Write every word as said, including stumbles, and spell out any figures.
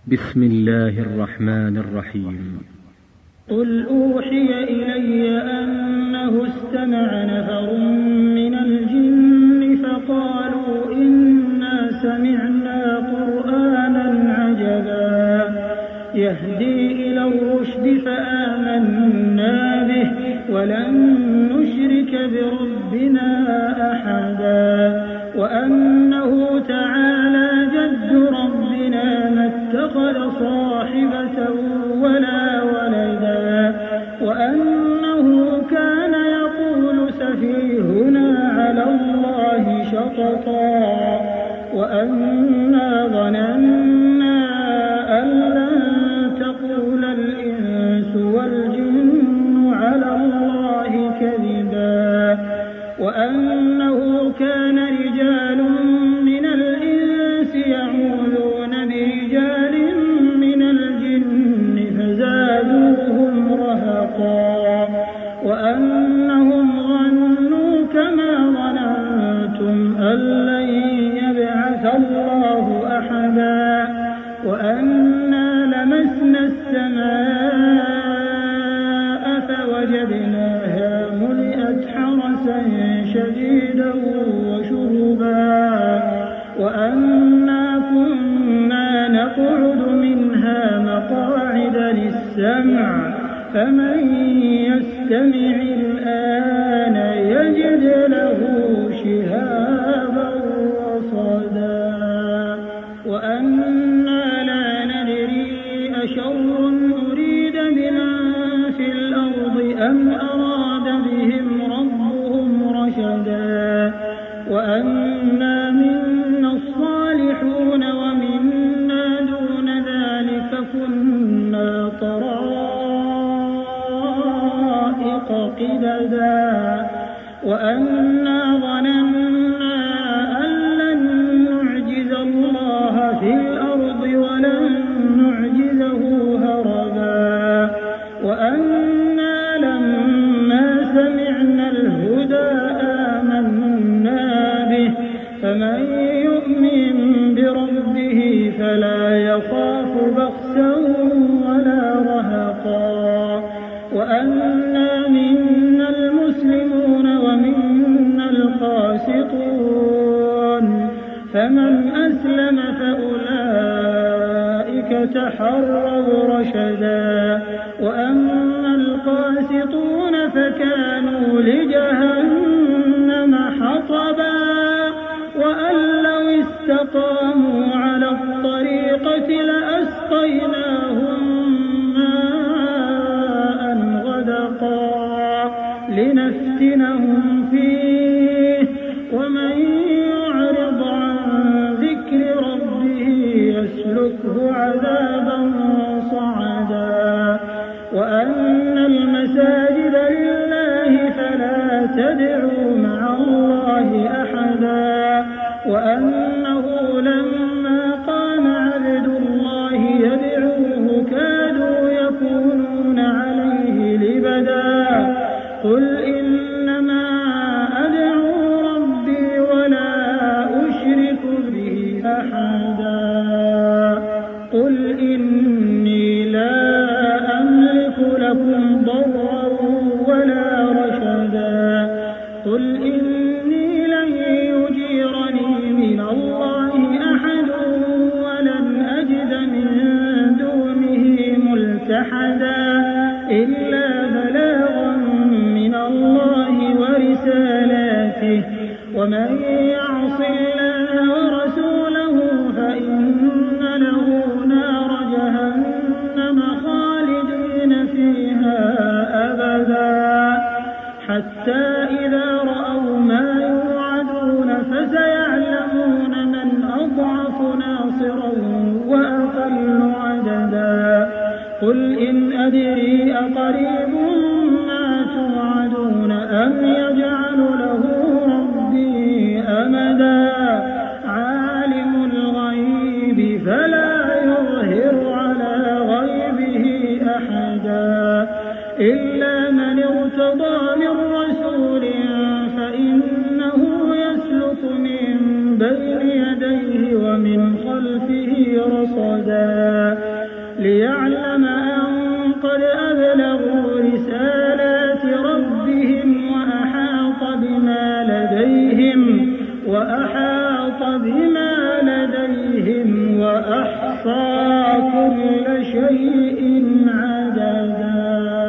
بسم الله الرحمن الرحيم. قل أوحي إلي أنه استمع نفر من الجن فقالوا إنا سمعنا قرآنا عجبا يهدي إلى الرشد فآمنا به ولن نشرك بربنا أحدا وأنه تعالى جد ربنا ما اتخذ صاحبة ولا ولدا وأنه كان يقول سفيهنا على الله شططا وأنا ظننا أن لن تقول الإنس والجن على الله كذبا وأنه كان رجال من الإنس يعوذون برجال من الجن فزادوهم رهقا وأنهم ظنوا كما ظننتم أن لن يبعث الله أحدا وأنا لمسنا السماء فوجدناها ملئت حرسا شديدا وشهبا وأنا كنا نقعد منها مقاعد للسمع فمن يستمع الآن يجد له شهابا رصدا وأنا لا ندري أشر أريد بمن في الأرض أم أراد بهم ربهم رشدا وأنا منا الصالحون ومنا دون ذلك كنا طرائق قددا وأنا ظننا أن لن نعجز الله في الأرض ولن نعجزه هربا وأنا لما سمعنا الهدى آمنا به فمن يؤمن بربه فلا يخاف بخسا ولا رهقا وأنا منا المسلمون ومنا القاسطون فمن أسلم فأولئك تحروا رشدا وأما القاسطون فكانوا لجهنم حطبا وأن لو استقاموا على الطريقة لأسقيناهم ماء غدقا لنفتنهم فيه ومن يعرض عن ذكر ربه يسلكه عذابا صعدا وأن المساجد لله فلا تدعوا مع الله أحدا وأنه لما قام عبد الله يدعوه كادوا يكونون عليه لبدا قل إنما أدعو ربي ولا أشرك به أحدا قل إني لا أملك لكم ضرا ولا رشدا قل إني لن يجيرني من الله أحد ولن أجد من دونه ملتحدا إلا بلاغا من الله ورسالاته ومن يعص الله ورسوله فإن له نار جهنم خالدين فيها أبدا حتى إذا رأوا ما يوعدون فسيعلمون من أضعف ناصرا وأقل عددا قل إن أدري أقريب ما توعدون أم يجعل له ربي أمدا عالم الغيب فلا يظهر على غيبه أحدا إلا من ارتضى من رسول فإنه يسلك من بين يديه ومن خلفه رصدا ليعلم أن قد أبلغوا رسالات ربهم وأحاط بما لديهم وأحاط بما لديهم وأحصى كل شيء عددا.